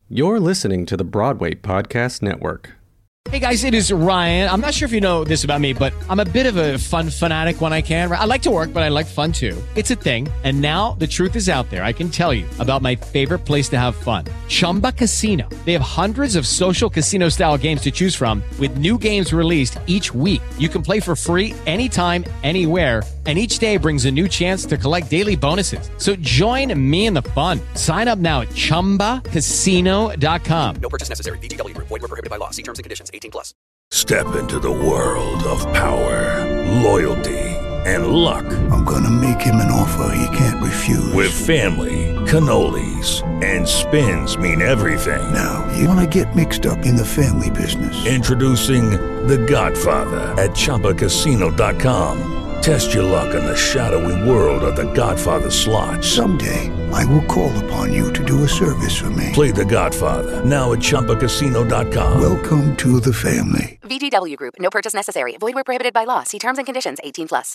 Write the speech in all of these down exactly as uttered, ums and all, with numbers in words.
You're listening to the Broadway Podcast Network. Hey guys, it is Ryan. I'm not sure if you know this about me, but I'm a bit of a fun fanatic when I can. I like to work, but I like fun too. It's a thing. And now the truth is out there. I can tell you about my favorite place to have fun. Chumba Casino. They have hundreds of social casino style games to choose from with new games released each week. You can play for free anytime, anywhere. And each day brings a new chance to collect daily bonuses. So join me in the fun. Sign up now at chumba casino dot com. No purchase necessary. V G W. Void where prohibited by law. See terms and conditions. eighteen plus. Step into the world of power, loyalty, and luck. I'm gonna make him an offer he can't refuse. With family, cannolis, and spins mean everything. Now, you wanna get mixed up in the family business. Introducing The Godfather at chumba casino dot com. Test your luck in the shadowy world of The Godfather slot. Someday, I will call upon you to do a service for me. Play The Godfather, now at chumba casino dot com. Welcome to the family. V G W Group. No purchase necessary. Void where prohibited by law. See terms and conditions. eighteen plus.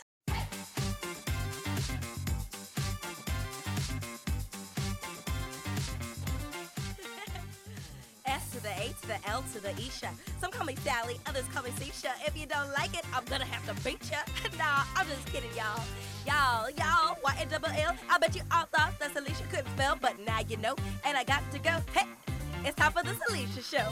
S to the A to the L to the Isha. Some call me Sally, others call me Sisha. If you don't like it, I'm gonna have to beat ya. Nah, I'm just kidding, y'all. Y'all, y'all, Y N double L. I bet you all thought that Salisha couldn't spell, but now you know, and I got to go. Hey, it's time for the Salisha Show.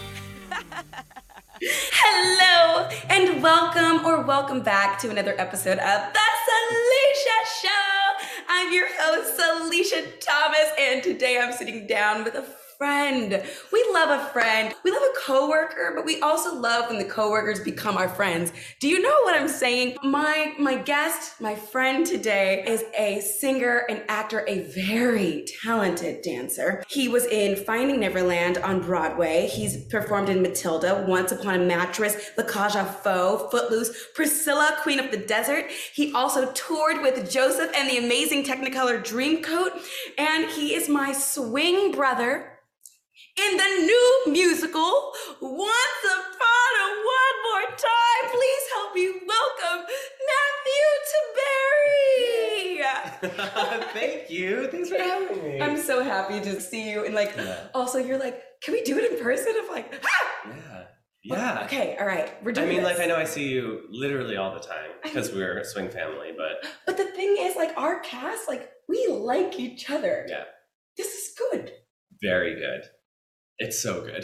Hello, and welcome or welcome back to another episode of the Salisha Show. I'm your host, Salisha Thomas, and today I'm sitting down with a friend. We love a friend. We love a coworker, but we also love when the coworkers become our friends. Do you know what I'm saying? My my guest, my friend today is a singer, an actor, a very talented dancer. He was in Finding Neverland on Broadway. He's performed in Matilda, Once Upon a Mattress, La Cage aux Folles, Footloose, Priscilla, Queen of the Desert. He also toured with Joseph and the Amazing Technicolor Dreamcoat, and he is my swing brother in the new musical, Once Upon a One More Time. Please help me welcome Matthew Tiberi. Thank you. Thanks for having me. I'm so happy to see you. And like, yeah. Also, you're like, can we do it in person? I'm like, ah! Yeah. Yeah. Okay. All right. We're doing I mean, this. like, I know I see you literally all the time because we're a swing family, but. But the thing is, like, our cast, like, we like each other. Yeah. This is good. Very good. It's so good.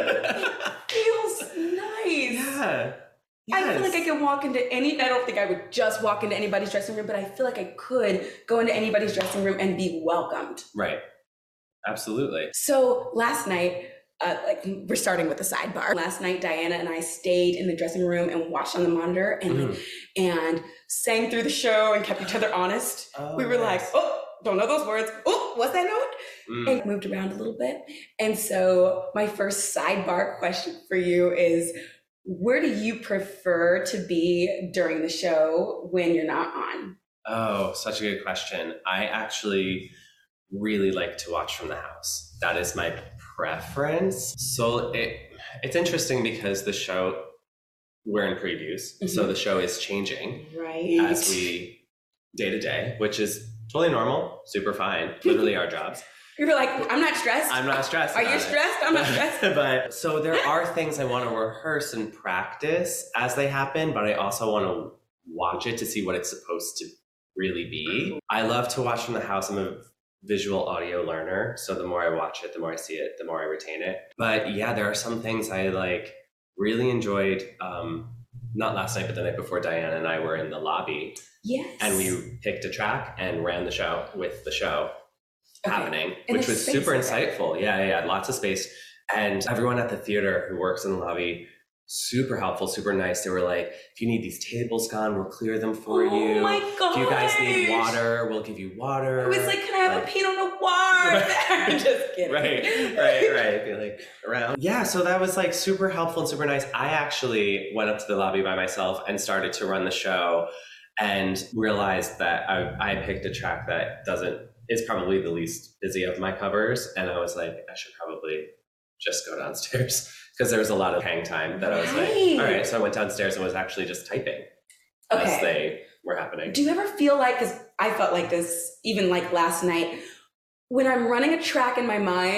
It feels nice. Yeah. Yes. I feel like I can walk into any, I don't think I would just walk into anybody's dressing room, but I feel like I could go into anybody's dressing room and be welcomed. Right. Absolutely. So last night, uh, like we're starting with the sidebar. Last night, Diana and I stayed in the dressing room and watched on the monitor and mm. and sang through the show and kept each other honest. Oh, we were nice. like, oh, don't know those words. Oh, what's that note? Mm. And moved around a little bit. And so my first sidebar question for you is, where do you prefer to be during the show when you're not on? Oh, such a good question. I actually really like to watch from the house. That is my preference. So it it's interesting because the show, we're in previews. Mm-hmm. So the show is changing right as we day to day, which is totally normal, super fine, literally our jobs. You're like, I'm not stressed. I'm not stressed. Are you stressed? It. I'm not stressed. But so there are things I want to rehearse and practice as they happen, but I also want to watch it to see what it's supposed to really be. I love to watch from the house. I'm a visual audio learner. So the more I watch it, the more I see it, the more I retain it. But yeah, there are some things I like really enjoyed. Um, not last night, but the night before, Diana and I were in the lobby. Yes. And we picked a track and ran the show with the show okay. happening, and which was super insightful. Yeah, yeah, yeah, lots of space. And everyone at the theater who works in the lobby, super helpful, super nice. They were like, if you need these tables gone, we'll clear them for oh you. Oh my gosh. If you guys need water, we'll give you water. I was like, can I have like, a Pinot Noir? Right. Just kidding. Right, right, right. Be like around. Yeah, so that was like super helpful and super nice. I actually went up to the lobby by myself and started to run the show and realized that I, I picked a track that doesn't, is probably the least busy of my covers. And I was like, I should probably just go downstairs. Because there was a lot of hang time that I was right. like, all right. So I went downstairs and was actually just typing okay. as they were happening. Do you ever feel like, because I felt like this even like last night, when I'm running a track in my mind,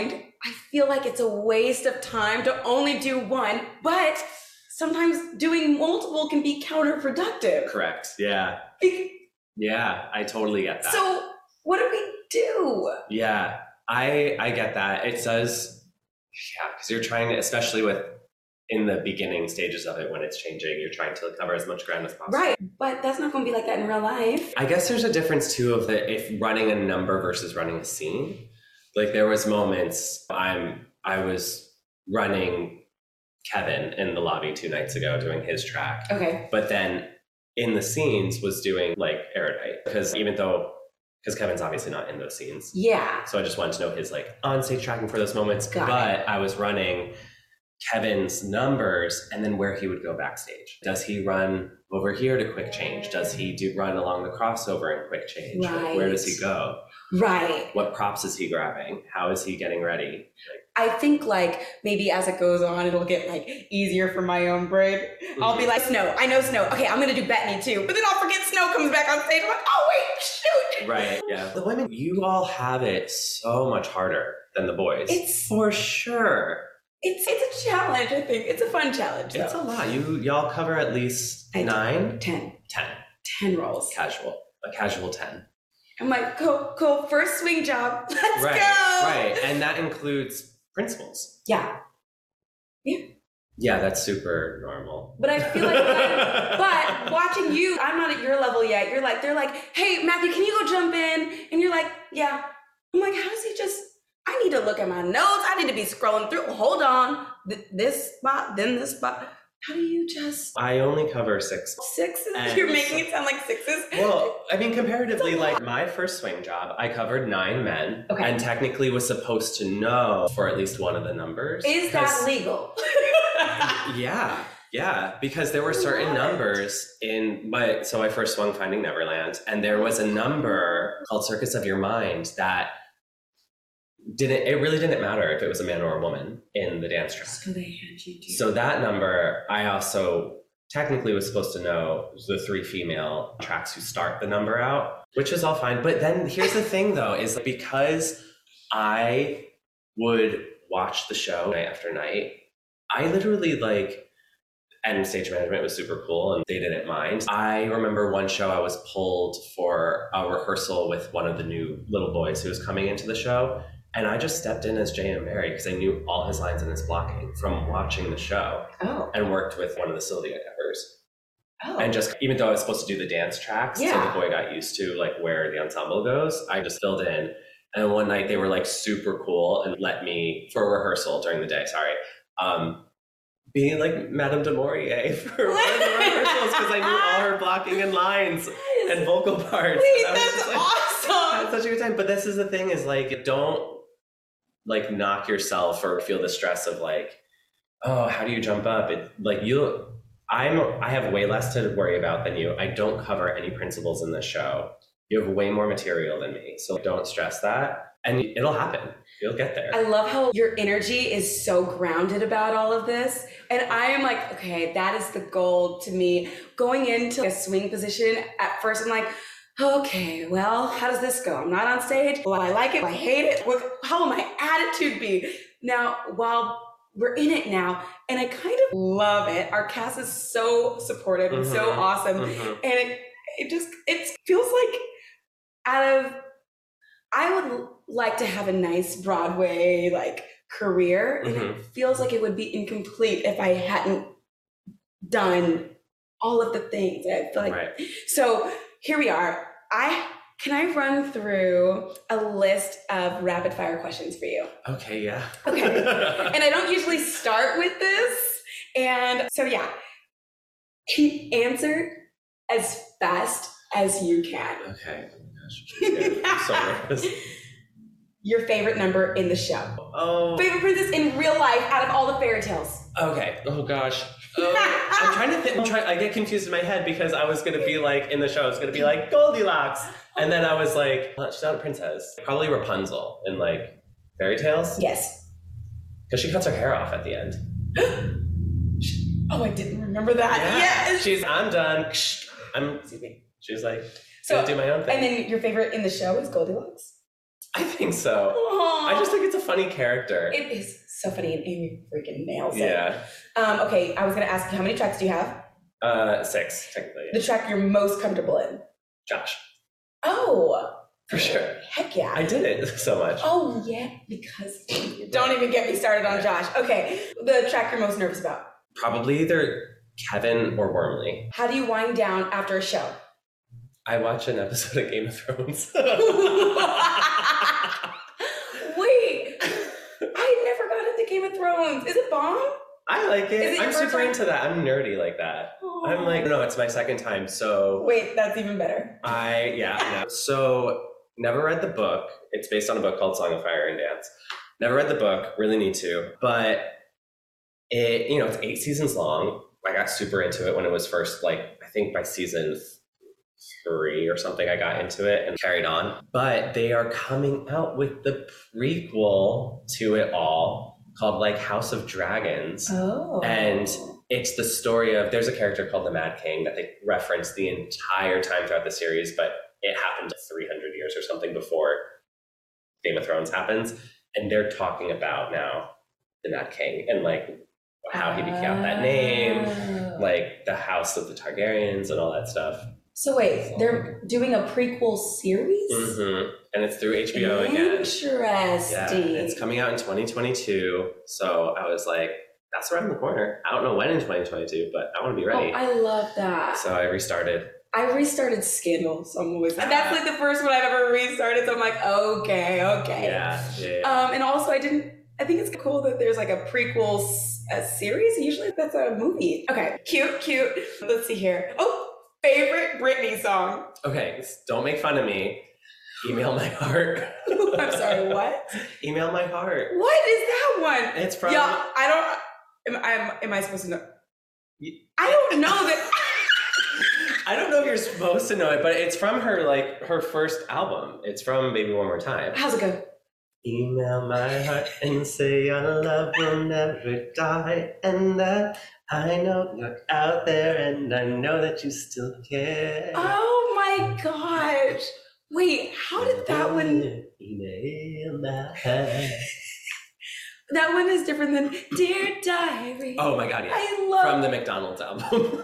I feel like it's a waste of time to only do one, but sometimes doing multiple can be counterproductive. Correct. Yeah. Be- yeah, I totally get that. So what do we do? Yeah, I I get that. It does, yeah, because you're trying to, especially with in the beginning stages of it when it's changing, you're trying to cover as much ground as possible. Right, but that's not going to be like that in real life. I guess there's a difference too of the if running a number versus running a scene. Like there was moments I'm I was running Kevin in the lobby two nights ago doing his track. Okay. But then in the scenes was doing like Erudite because even though because Kevin's obviously not in those scenes. Yeah. So I just wanted to know his like on stage tracking for those moments. Got but it. I was running Kevin's numbers and then where he would go backstage. Does he run over here to quick change? Does he do run along the crossover and quick change? Right. Where does he go? Right. What props is he grabbing? How is he getting ready? I think like maybe as it goes on, it'll get like easier for my own brain. Mm-hmm. I'll be like, Snow, I know Snow. Okay, I'm going to do Bettany too. But then I'll forget Snow comes back on stage. I'm like, oh wait, shoot. Right, yeah. The women, you all have it so much harder than the boys. It's for sure. It's it's a challenge, I think. It's a fun challenge. It's though. a lot. You y'all cover at least I nine? Ten. Ten. Ten rolls. Casual. A casual ten. I'm like, cool, cool. First swing job. Let's right, go. Right. And that includes principals. Yeah. Yeah. Yeah, that's super normal. But I feel like, that, but watching you, I'm not at your level yet. You're like, they're like, hey, Matthew, can you go jump in? And you're like, yeah. I'm like, how does he just, I need to look at my notes. I need to be scrolling through. Hold on. Th- this spot, then this spot. How do you just... I only cover six. Sixes? And You're making it sound like sixes? Well, I mean, comparatively, like my first swing job, I covered nine men. Okay. And technically was supposed to know for at least one of the numbers. Is that legal? Yeah. Yeah, because there were certain What? numbers in my, so I first swung Finding Neverland, and there was a number called Circus of Your Mind that didn't, it really didn't matter if it was a man or a woman in the dance track. So they had you do. So that number, I also technically was supposed to know the three female tracks who start the number out, which is all fine. But then here's the thing though, is because I would watch the show night after night, I literally like, and stage management was super cool and they didn't mind. I remember one show I was pulled for a rehearsal with one of the new little boys who was coming into the show. And I just stepped in as J M Barry because I knew all his lines and his blocking from watching the show. Oh. And worked with one of the Sylvia covers. Oh. And just, even though I was supposed to do the dance tracks, Yeah. so the boy got used to like where the ensemble goes, I just filled in. And one night they were like super cool and let me, for a rehearsal during the day, sorry, um, being like Madame de Maurier for one of the rehearsals because I knew all her blocking and lines and vocal parts. Wait, And I was that's just like, awesome. I had such a good time. But this is the thing is like, don't like knock yourself or feel the stress of like, oh, how do you jump up? It like you, I'm, I have way less to worry about than you. I don't cover any principals in this show. You have way more material than me. So don't stress that and it'll happen. You'll get there. I love how your energy is so grounded about all of this. And I am like, okay, that is the goal to me. Going into a swing position, at first I'm like, okay, well, how does this go? I'm not on stage. Will I like it? Will I hate it? What, how will my attitude be? Now, while we're in it now, and I kind of love it. Our cast is so supportive and so Mhm. awesome. Mhm. And it, it just, it feels like out of, I would like to have a nice Broadway like career. And Mhm. it feels like it would be incomplete if I hadn't done all of the things. I feel like, Right. so here we are. I can I run through a list of rapid fire questions for you? Okay, yeah. Okay. And I don't usually start with this. And so yeah, can you answer as fast as you can? Okay. Oh my gosh. I'm so nervous. Your favorite number in the show. Oh. Favorite princess in real life out of all the fairy tales. Okay. Oh gosh. Oh, I'm trying to think. I'm trying. I get confused in my head because I was gonna be like in the show. I was gonna be like Goldilocks, and then I was like, well, she's not a princess. Probably Rapunzel in like fairy tales. Yes. Because she cuts her hair off at the end. Oh, I didn't remember that. Yes. She's. I'm done. I'm. She's like. So gonna do my own thing. And then your favorite in the show is Goldilocks. I think so. Aww. I just think it's a funny character. It is so funny, and Amy freaking nails it. Yeah. Um, okay, I was gonna ask you, how many tracks do you have? Uh, six, technically. The track you're most comfortable in? Josh. Oh. For sure. Heck yeah. I did it so much. Oh yeah, because don't even get me started on Josh. Okay, the track you're most nervous about? Probably either Kevin or Wormley. How do you wind down after a show? I watch an episode of Game of Thrones. Wait, I never got into Game of Thrones. Is it bomb? I like it. Is it your I'm first super time? into that. I'm nerdy like that. Aww. I'm like, no, it's my second time. So Wait, that's even better. I, yeah, no. So never read the book. It's based on a book called Song of Fire and Dance. Never read the book. Really need to. But it, you know, it's eight seasons long. I got super into it when it was first, like, I think by season three or something, I got into it and carried on. But they are coming out with the prequel to it all called like House of Dragons. Oh. And it's the story of, there's a character called the Mad King that they reference the entire time throughout the series, but it happened three hundred years or something before Game of Thrones happens. And they're talking about now the Mad King and like how he became that name, like the House of the Targaryens and all that stuff. So wait, they're doing a prequel series? Mm-hmm. And it's through H B O again. Interesting. Yeah, it's coming out in twenty twenty-two. So I was like, that's around the corner. I don't know when in twenty twenty-two, but I want to be ready. Oh, I love that. So I restarted. I restarted Scandal, so I'm always, and that's like the first one I've ever restarted, so I'm like, okay, okay. Yeah, yeah, yeah. Um, and also I didn't, I think it's cool that there's like a prequel s- a series. Usually that's a movie. Okay, cute, cute. Let's see here. Oh, favorite Britney song. Okay, don't make fun of me. Email my heart. I'm sorry, what? Email my heart. What is that one? It's from... Yeah, I don't, am, am, am I supposed to know? I don't know that... I don't know if you're supposed to know it, but it's from her, like, her first album. It's from Baby One More Time. How's it go? Email my heart and say your love will never die, and that I know you're out there, and I know that you still care. Oh my gosh. Wait, how did that one... Email my heart. That one is different than Dear Diary. Oh my god, yeah. I love... From the McDonald's album.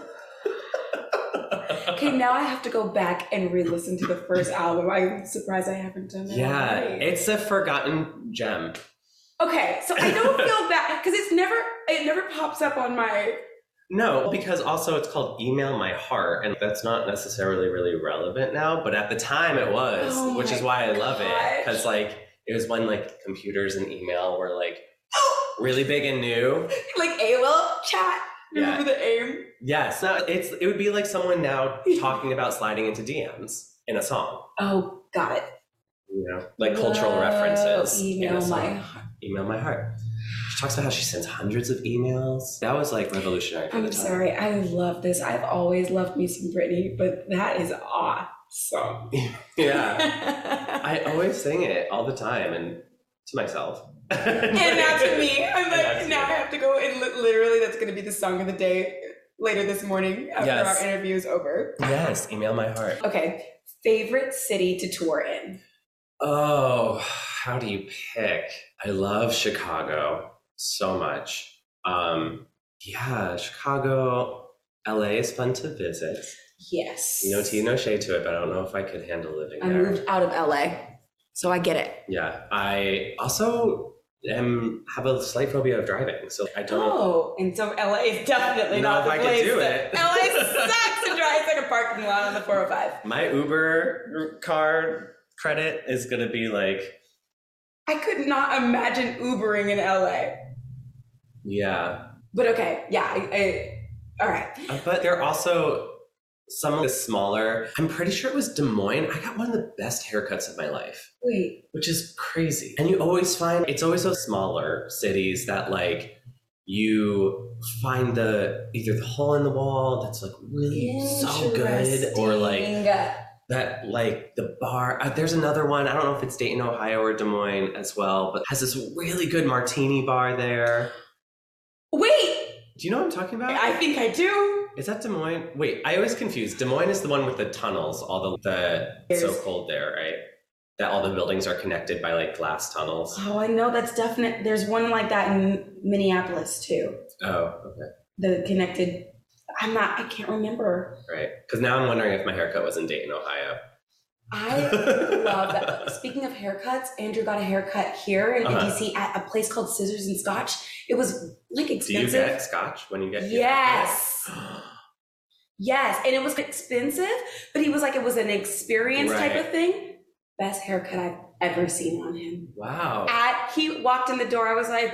Okay, now I have to go back and re-listen to the first album. I'm surprised I haven't done that. Yeah, already. it's a forgotten gem. Okay, so I don't feel bad because it's never, it never pops up on my... No, because also it's called Email My Heart, and that's not necessarily really relevant now, but at the time it was, Oh which my is why I love gosh. it, because like it was when like computers and email were like really big and new. Like A O L chat. Remember Yeah. the AIM? Yes, no, it's it would be like someone now talking about sliding into D Ms in a song, Oh, got it. you know, like cultural Whoa, references. in a Email song. my heart. Email My Heart. She talks about how she sends hundreds of emails. That was like revolutionary for the I'm time. sorry, I love this. I've always loved me some Britney, but that is awesome. Yeah. I always sing it all the time and to myself. And now to me, I'm And now like, to now I you. have to go and li- literally that's going to be the song of the day later this morning after Yes. our interview is over. Yes, Email My Heart. Okay, favorite city to tour in? Oh, how do you pick? I love Chicago so much. Um, yeah, Chicago, L A is fun to visit. Yes. No tea, no shade to it, but I don't know if I could handle living I there. moved out of L A, so I get it. Yeah, I also am have a slight phobia of driving, so I don't know. Oh, and so L A is definitely Not not if the I could place. do to- it. L A sucks to drive. It's like a parking lot on the four oh five. My Uber card credit is gonna be like, I could not imagine Ubering in L A. yeah. But okay, yeah, I, I, all right. Uh, But they're also some of the smaller. I'm pretty sure it was Des Moines. I got one of the best haircuts of my life, Wait, which is crazy. And you always find it's always those smaller cities that like you find the either the hole in the wall that's like really so good, or like Interesting. that like the bar. Uh, there's another one. I don't know if it's Dayton, Ohio, or Des Moines as well, but has this really good martini bar there. Wait, Do you know what I'm talking about? I think I do. Is that Des Moines? Wait, I always confuse. Des Moines is the one with the tunnels, all the, the it's so There's- cold there, right? that all the buildings are connected by like glass tunnels. Oh, I know. That's definite. There's one like that in Minneapolis too. Oh, okay. The connected, I'm not, I can't remember. Right. Because now I'm wondering if my haircut was in Dayton, Ohio. I love that. Speaking of haircuts, Andrew got a haircut here in, uh-huh. in D C at a place called Scissors and Scotch. It was like expensive. Do you get scotch when you get your Yes. Yes. And it was expensive, but he was like, it was an experience Right. type of thing. Best haircut I've ever seen on him. Wow. At, he walked in the door, I was like,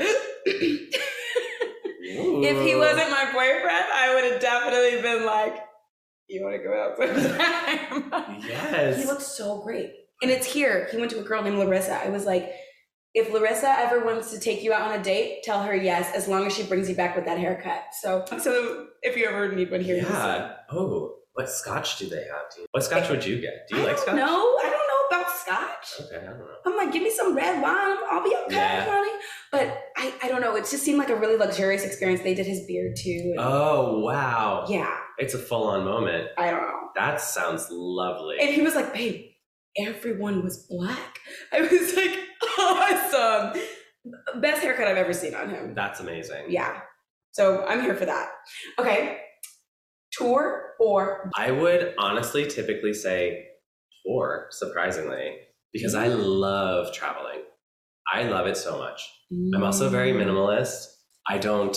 if he wasn't my boyfriend, I would have definitely been like, you want to go out sometime? Yes. He looks so great. And it's here. He went to a girl named Larissa. I was like, if Larissa ever wants to take you out on a date, tell her yes, as long as she brings you back with that haircut. So, so if you ever need one here. Yeah. Oh, what scotch do they have? Do you, what scotch would you get? Do you I like scotch? No, I don't know about scotch. Okay, I don't know. I'm like, give me some red wine. I'll be okay, Yeah. honey. But I, I don't know. It just seemed like a really luxurious experience. They did his beard too. and- Oh, wow. Yeah. It's a full-on moment. I don't know. That sounds lovely. And he was like, babe, everyone was black. I was like, awesome. Best haircut I've ever seen on him. That's amazing. Yeah. So I'm here for that. Okay. Tour or? I would honestly typically say tour, surprisingly, because I love traveling. I love it so much. I'm also very minimalist. I don't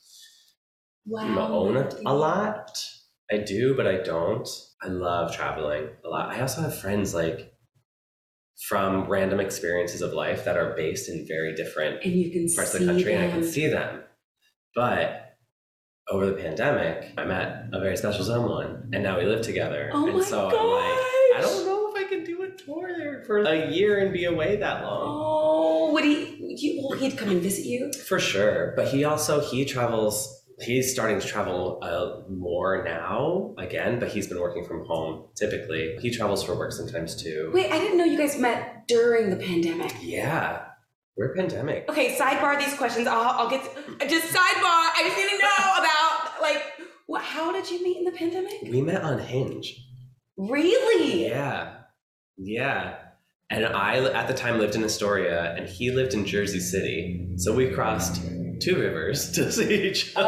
Wow. own a, a lot. I do, but I don't. I love traveling a lot. I also have friends like from random experiences of life that are based in very different And you can parts see of the country, them. and I can see them. But over the pandemic, I met a very special someone, and now we live together. Oh and my so gosh. I'm like, I don't know if I can do a tour there for a year and be away that long. Oh, would he, you, well, he'd come and visit you? For sure. But he also, he travels, he's starting to travel uh, more now again, but he's been working from home typically. He travels for work sometimes too. Wait, I didn't know you guys met during the pandemic. Yeah. We're pandemic. Okay, sidebar these questions. I'll, I'll get, to, just sidebar. I just need to know about, like, what, how did you meet in the pandemic? We met on Hinge. Really? Yeah. Yeah. And I, at the time, lived in Astoria, and he lived in Jersey City. So we crossed two rivers to see each other.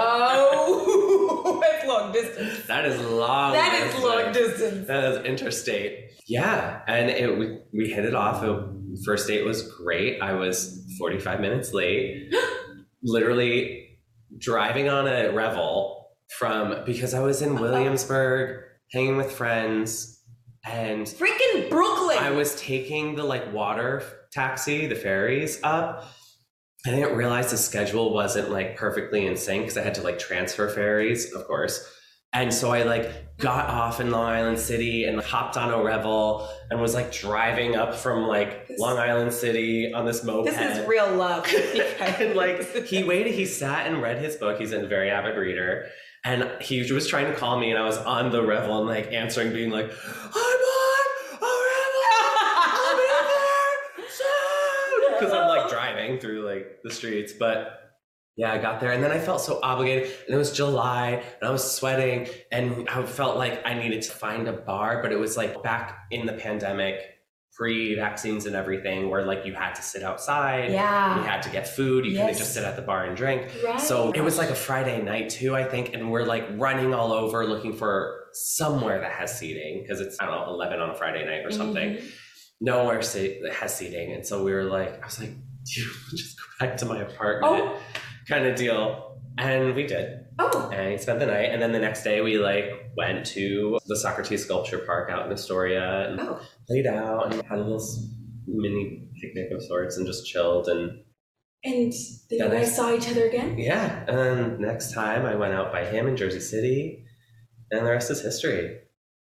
Oh, that's long distance. That is long That distance. is long distance. That is interstate. Yeah. And it, we, we hit it off. It, first date was great. I was forty-five minutes late. Literally driving on a Revel from, because I was in Williamsburg, hanging with friends, and Freaking Brooklyn. I was taking the like water taxi, the ferries up. I didn't realize the schedule wasn't like perfectly in sync because I had to like transfer ferries, of course. And so I like got off in Long Island City and hopped on a Revel and was like driving up from like This- Long Island City on this moped. This is real love. And like he waited, he sat and read his book. He's a very avid reader. And he was trying to call me, and I was on the Revel and like answering, being like, I'm on a Revel, I'm in there soon. Because I'm like driving through like the streets. But yeah, I got there, and then I felt so obligated, and it was July, and I was sweating, and I felt like I needed to find a bar, but it was like back in the pandemic, pre-vaccines and everything, where like you had to sit outside, Yeah. you had to get food, you couldn't Yes. just sit at the bar and drink. Right. So it was like a Friday night too, I think, and we're like running all over looking for somewhere that has seating, because it's, I don't know, eleven on a Friday night or something. Mhm. Nowhere se- that has seating, and so we were like, I was like, dude, just go back to my apartment. Oh. Kind of deal. And we did. Oh. And he spent the night. And then the next day we like went to the Socrates Sculpture Park out in Astoria and Oh. laid out and had a little s- mini picnic of sorts and just chilled. And And then you Then I- guys saw each other again? yeah. And then next time I went out by him in Jersey City, and the rest is history.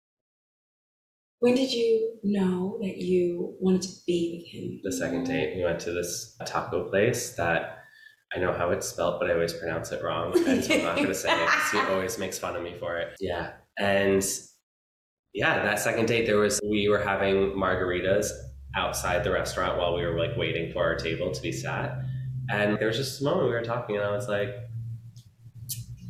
When did you know that you wanted to be with him? The second date, we went to this taco place that I know how it's spelled, but I always pronounce it wrong. And so I'm not going to say it because he always makes fun of me for it. Yeah. And yeah, that second date, there was, we were having margaritas outside the restaurant while we were like waiting for our table to be sat. And there was just a moment we were talking, and I was like,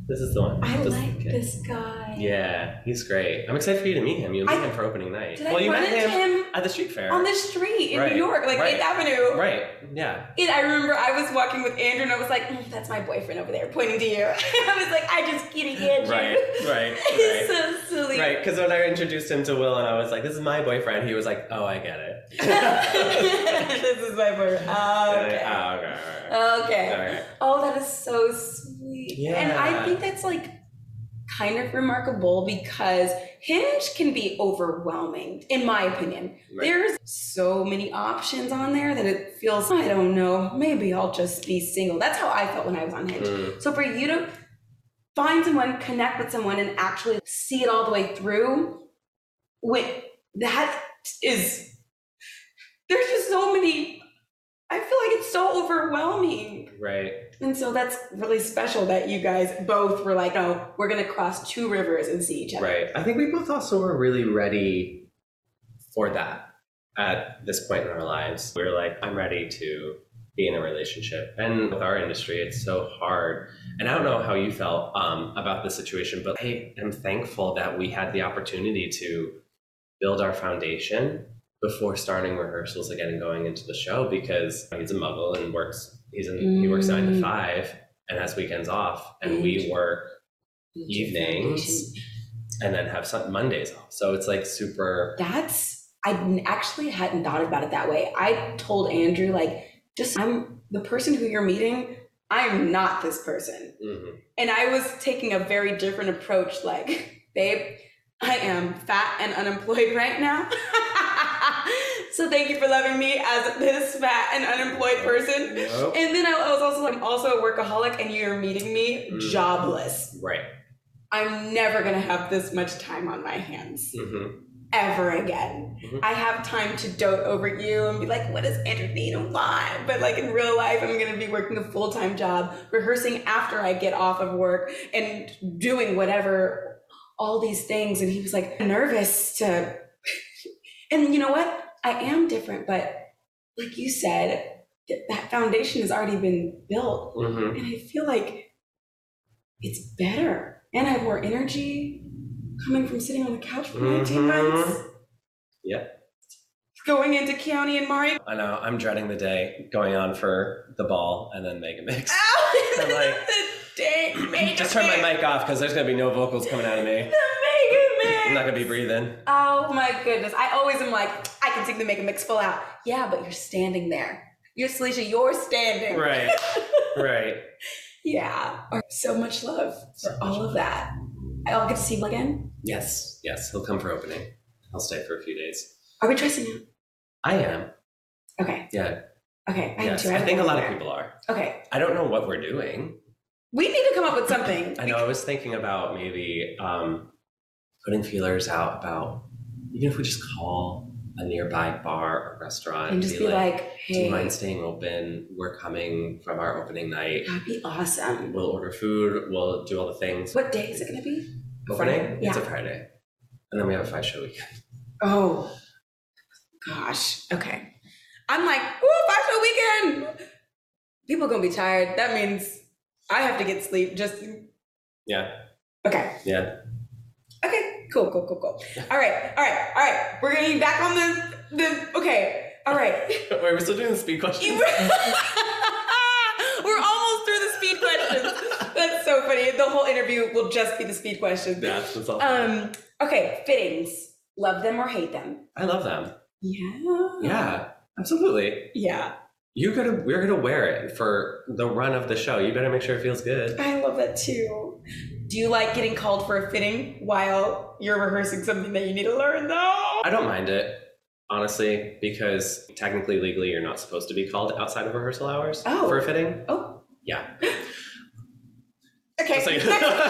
This is the one. I this like this guy. Yeah, he's great. I'm excited for you to meet him. You'll meet I, him for opening night. Did well, I you run met into him, him at the street fair. on the street in right. New York, like right. eighth Avenue. Right, yeah. And I remember I was walking with Andrew and I was like, mm, that's my boyfriend over there, pointing to you. I was like, I just kidding Andrew. Right, right, He's right. so silly. Right, because when I introduced him to Will and I was like, this is my boyfriend, he was like, oh, I get it. This is my boyfriend. Oh, okay. Oh, okay. All right. Okay. All right. Oh, that is so sweet. Yeah. And I think that's like kind of remarkable because Hinge can be overwhelming, in my opinion. Right. There's so many options on there that it feels, I don't know, maybe I'll just be single. That's how I felt when I was on Hinge. Mm. So for you to find someone, connect with someone, and actually see it all the way through, when, that is, there's just so many, I feel like it's so overwhelming. Right. And so that's really special that you guys both were like, oh, we're going to cross two rivers and see each other. Right. I think we both also were really ready for that at this point in our lives. We were like, I'm ready to be in a relationship. And with our industry, it's so hard. And I don't know how you felt um, about the situation, but I am thankful that we had the opportunity to build our foundation before starting rehearsals again and going into the show, because he's a muggle and works he's in mm. he works nine to five and has weekends off, and mm. we work evenings and then have some Mondays off. So it's like super. That's I actually hadn't thought about it that way. I told Andrew, like, just I'm the person who you're meeting. I am not this person, mm-hmm. and I was taking a very different approach. Like, babe, I am fat and unemployed right now. So thank you for loving me as this fat and unemployed person. Nope. And then I was also like, I'm also a workaholic, and you're meeting me mm. jobless. Right. I'm never gonna have this much time on my hands mm-hmm. ever again. Mm-hmm. I have time to dote over you and be like, what does Andrew need and why? But like in real life, I'm gonna be working a full-time job, rehearsing after I get off of work, and doing whatever, all these things. And he was like nervous to, and you know what? I am different, but like you said, that foundation has already been built. Mm-hmm. And I feel like it's better. And I have more energy coming from sitting on the couch for nineteen mm-hmm. months. Yep. Going into County and Mari. I know, I'm dreading the day going on for the ball and then Mega Mix. Oh, I'm like, the day Mega just turn my mic off because there's going to be no vocals coming out of me. The Mega Mix. I'm not going to be breathing. Oh my goodness. I always am like, I can sing the Mega Mix full out. Yeah, but you're standing there. You're Salisha, you're standing. Right, right. Yeah. So much love for all of that. I'll get to see him again? Yes, yes. He'll come for opening. I'll stay for a few days. Are we dressing him? I am. Okay. Yeah. Okay. I, yes. I, I think a lot there. of people are. Okay. I don't know what we're doing. We need to come up with something. I know. I was thinking about maybe um, putting feelers out about, even if we just call a nearby bar or restaurant and just be, be like, like, hey, do you mind staying open? We're coming from our opening night. That'd be awesome. We'll order food. We'll do all the things. What day is it going to be? Opening? Friday? Yeah. It's a Friday. And then we have a five show weekend. Oh, gosh. Okay. I'm like, ooh, five show weekend. People are going to be tired. That means I have to get sleep. Just. Yeah. Okay. Yeah. Okay. Cool, cool, cool, cool. All right. All right. All right. We're getting back on the, the, okay. All right. Wait, we're still doing the speed questions? We're almost through the speed questions. That's so funny. The whole interview will just be the speed questions. Yeah, that's all. Um, okay. Fittings. Love them or hate them? I love them. Yeah. Yeah, absolutely. Yeah. You gotta, we're gonna wear it for the run of the show. You better make sure it feels good. I love that too. Do you like getting called for a fitting while you're rehearsing something that you need to learn though? I don't mind it, honestly, because technically, legally, you're not supposed to be called outside of rehearsal hours oh. for a fitting. Oh. Yeah. Okay. Like- next.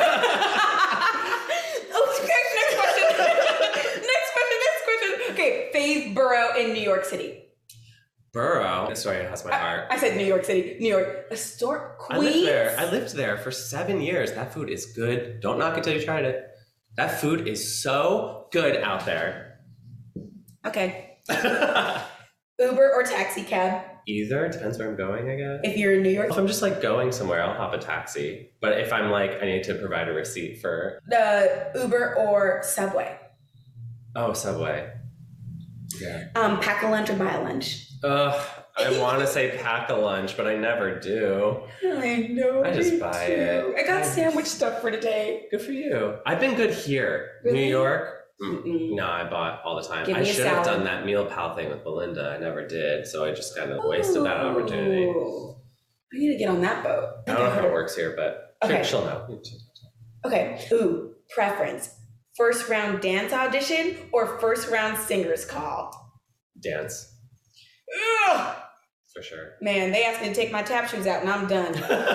Okay, next question. next question, next question. Okay, fave borough in New York City. Borough? Sorry, it has my heart. I, I said New York City. New York. Astoria, Queens? I lived there. I lived there for seven years. That food is good. Don't knock it till you tried it. That food is so good out there. Okay. Uber or taxi cab? Either. Depends where I'm going, I guess. If you're in New York? If I'm just like going somewhere, I'll hop a taxi. But if I'm like, I need to provide a receipt for... The Uber or Subway? Oh, Subway. Yeah. Um, pack a lunch or buy a lunch? Ugh, I want to say pack a lunch, but I never do. I know. I just me buy too. it. I got sandwich stuff for today. Good for you. I've been good here. Really? New York? Mm-mm. No, I bought all the time. Give I me a should have salad. done that meal pal thing with Belinda. I never did, so I just kind of wasted that opportunity. Ooh. I need to get on that boat. I don't know how it works here, but Okay. she'll know. Okay. Ooh, preference. First round dance audition or first round singer's call? Dance, Ugh. for sure. Man, they asked me to take my tap shoes out and I'm done.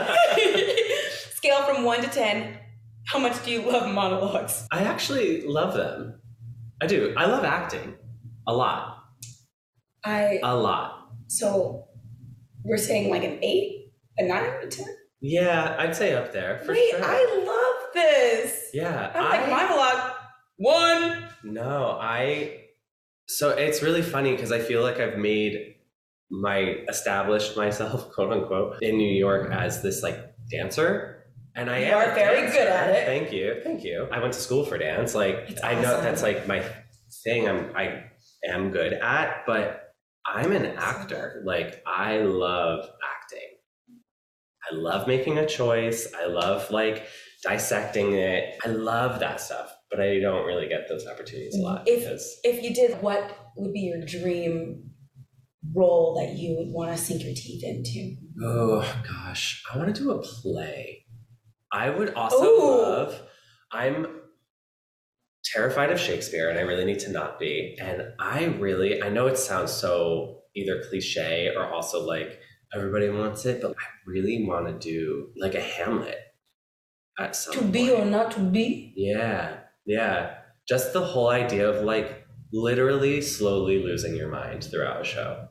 Scale from one to ten. How much do you love monologues? I actually love them. I do. I love acting. A lot. I, A lot. so we're saying like an eight, a nine, a ten? Yeah, I'd say up there, for Wait, sure. I love this. yeah. I'm like, I- monologue, one. No, I... So it's really funny because I feel like I've made my... established myself, quote unquote, in New York as this like dancer. And I You am are a very dancer. good at it. Thank you, thank you. I went to school for dance. Like, It's I know awesome. that's like my thing I'm, I am good at, but I'm an actor. Like, I love acting. I love making a choice. I love like dissecting it. I love that stuff, but I don't really get those opportunities a lot If because if you did, what would be your dream role that you would want to sink your teeth into? oh gosh, I want to do a play. I would also Ooh. love. I'm terrified of Shakespeare, and I really need to not be. And I really, I know it sounds so either cliche or also like everybody wants it, but I really want to do like a Hamlet at some To be point. or not to be? Yeah, yeah. Just the whole idea of like literally slowly losing your mind throughout a show.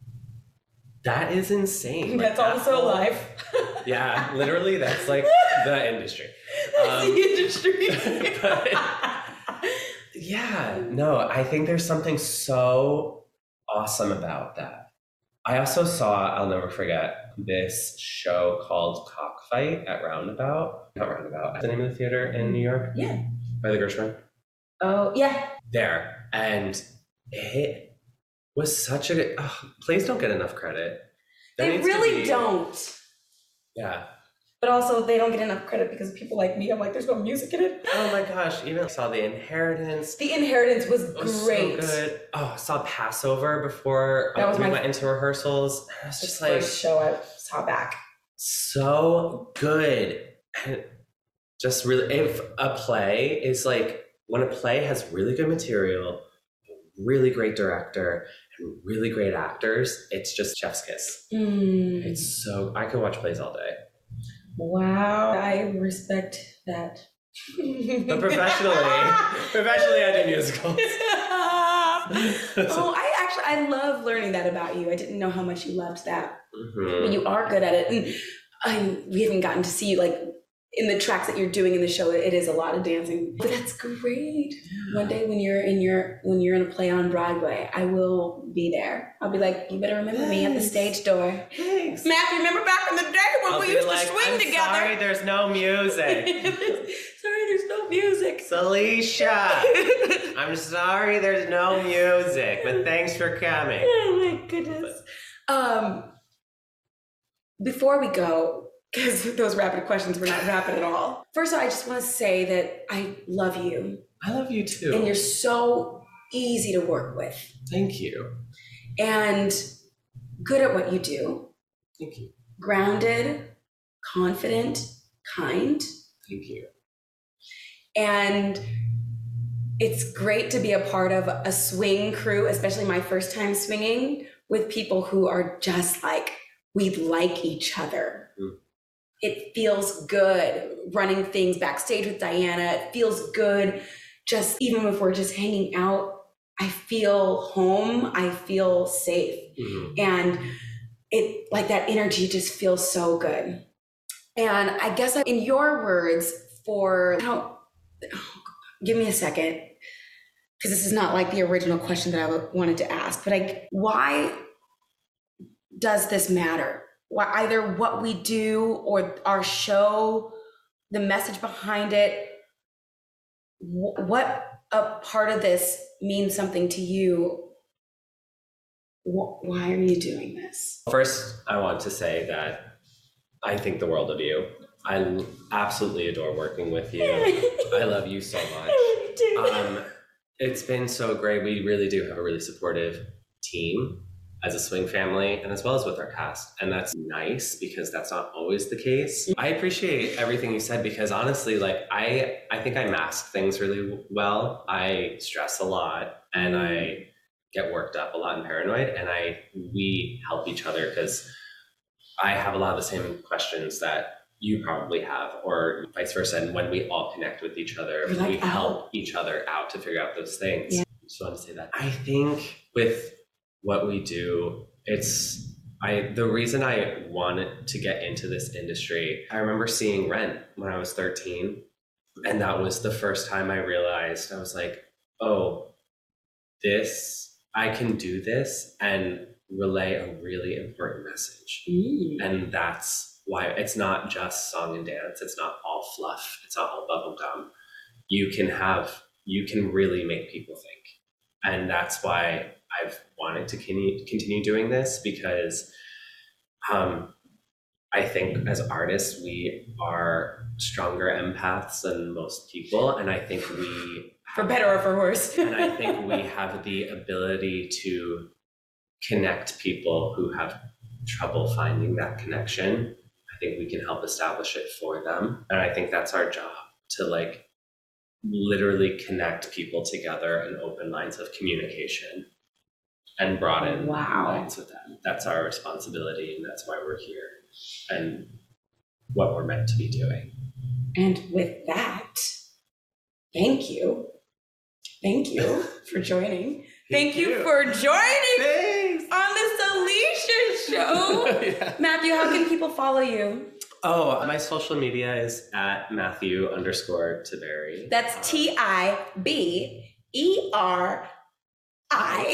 That is insane. Like, That's that also whole- life. Yeah, literally, that's like the industry. That's Um, the industry. but- Yeah, no, I think there's something so awesome about that. I also saw, I'll never forget, this show called Cockfight at Roundabout. Not Roundabout, what's the name of the theater in New York? Yeah. By the Gershwin. Oh, yeah. There. And it was such a good, oh, plays don't get enough credit. There They needs to really be- don't. Yeah. But also, they don't get enough credit because people like me, I'm like, there's no music in it. Oh my gosh, even I saw The Inheritance. The Inheritance was, It was great. so good. Oh, I saw Passover before That uh, was we my- went into rehearsals. It was It's just the like first show I saw back. so good. And just really, if a play is like, when a play has really good material, really great director, and really great actors, it's just chef's kiss. Mm. It's so, I could watch plays all day. Wow. I respect that. But professionally, professionally I do musicals. Oh, I actually, I love learning that about you. I didn't know how much you loved that. Mhm. But you are good at it. And I, we haven't gotten to see you like in the tracks that you're doing in the show. It is a lot of dancing, but that's great. One day when you're in your when you're in a play on Broadway, I will be there. I'll be like, you better remember me at the stage door. Thanks. Matthew, remember back in the day when I'll we be used like, to swing I'm together? sorry there's no music. Sorry, there's no music. Celicia, I'm sorry there's no music, but thanks for coming. Oh my goodness. Um, before we go, because those rapid questions were not rapid at all. First of all, I just want to say that I love you. I love you too. And you're so easy to work with Thank you. and good at what you do. Thank you. Grounded, confident, kind. Thank you. And it's great to be a part of a swing crew, especially my first time swinging, with people who are just like, we like each other. Mm. It feels good running things backstage with Diana. It feels good just, even if we're just hanging out, I feel home, I feel safe. Mhm. And it, like that energy just feels so good. And I guess in your words for, how, give me a second, because this is not like the original question that I wanted to ask, but I, why, does this matter? Why, either what we do or our show, the message behind it, wh- what a part of this means something to you? Wh- why are you doing this? First, I want to say that I think the world of you. I absolutely adore working with you. I love you so much. I love you too. Um, it's been so great. We really do have a really supportive team as a swing family, and as well as with our cast. And that's nice because that's not always the case. I appreciate everything you said because honestly, like I, I think I mask things really well. I stress a lot and I get worked up a lot and paranoid, and I, we help each other because I have a lot of the same questions that you probably have, or vice versa. And when we all connect with each other, like, we oh. help each other out to figure out those things. Yeah. Just want to say that. I think with what we do, it's I the reason I wanted to get into this industry, I remember seeing Rent when I was thirteen, and that was the first time I realized, I was like, oh, this, I can do this and relay a really important message. Mm. And that's why it's not just song and dance. It's not all fluff. It's not all bubblegum. You can have, you can really make people think. And that's why I've wanted to continue doing this, because um, I think as artists, we are stronger empaths than most people. And I think we... For better or for worse. And I think we have the ability to connect people who have trouble finding that connection. I think we can help establish it for them. And I think that's our job, to like literally connect people together and open lines of communication and broaden wow. lines with them. That's our responsibility, and that's why we're here and what we're meant to be doing. And with that, thank you. Thank you for joining. Thank, Thank you. you for joining Thanks. on this Alicia show. Yeah. Matthew, how can people follow you? Oh, my social media is at Matthew underscore Tiberri. That's um, T I B E R I.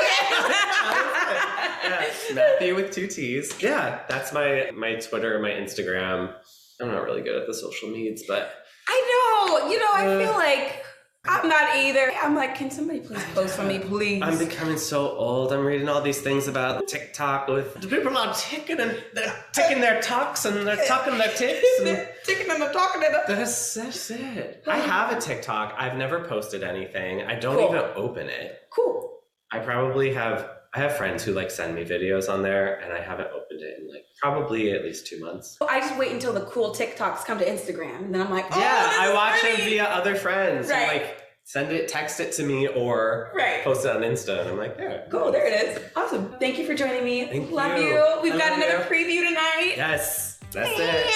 Yeah, Matthew with two T's. Yeah, that's my my Twitter and my Instagram. I'm not really good at the social medias, but I know. You know, I uh, feel like I'm not either. I'm like, can somebody please post for me, please? I'm becoming so old. I'm reading all these things about TikTok with the people are ticking and they're ticking their talks and they're talking their ticks. And they're ticking and they're talking to them. That's, that's it. I have a TikTok. I've never posted anything. I don't cool. even open it. Cool. I probably have, I have friends who like send me videos on there, and I haven't opened it in like probably at least two months. I just wait until the cool TikToks come to Instagram, and then I'm like, oh, yeah, I watch funny. them via other friends. Right. Who, like, send it, text it to me, or right. post it on Insta, and I'm like, yeah. Cool, there it is. Awesome. Thank you for joining me. Thank Love you. you. We've I got another you. preview tonight. Yes, that's Ayo, it.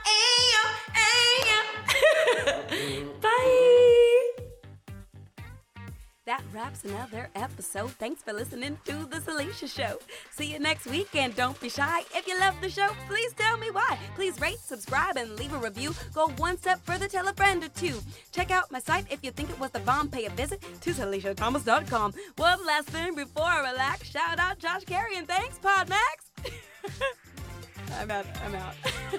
ayo, ayo. Bye. That wraps another episode. Thanks for listening to The Alicia Show. See you next week, and don't be shy. If you love the show, please tell me why. Please rate, subscribe, and leave a review. Go one step further, tell a friend or two. Check out my site if you think it was the bomb. Pay a visit to Alicia Thomas dot com. One last thing before I relax. Shout out Josh Carey, and thanks, Podmax. I'm out. I'm out.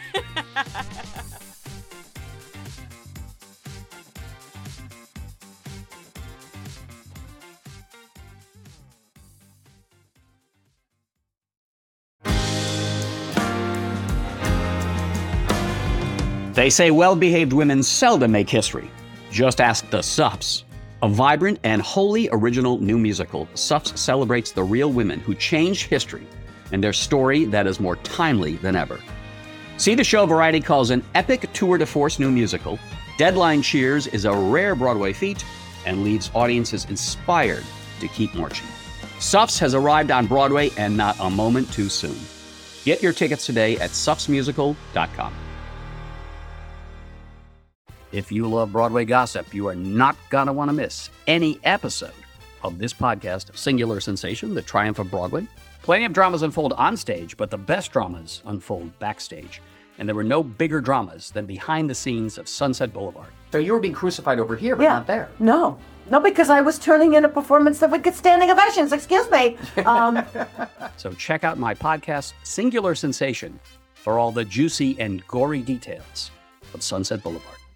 They say well-behaved women seldom make history. Just ask the Suffs. A vibrant and wholly original new musical, Suffs celebrates the real women who changed history and their story that is more timely than ever. See the show Variety calls an epic tour de force new musical. Deadline cheers is a rare Broadway feat and leaves audiences inspired to keep marching. Suffs has arrived on Broadway, and not a moment too soon. Get your tickets today at suffs musical dot com. If you love Broadway gossip, you are not going to want to miss any episode of this podcast, Singular Sensation, The Triumph of Broadway. Plenty of dramas unfold on stage, but the best dramas unfold backstage. And there were no bigger dramas than behind the scenes of Sunset Boulevard. So you were being crucified over here, but Yeah. not there. No. No, because I was turning in a performance that would get standing ovations. Excuse me. Um, So check out my podcast, Singular Sensation, for all the juicy and gory details of Sunset Boulevard.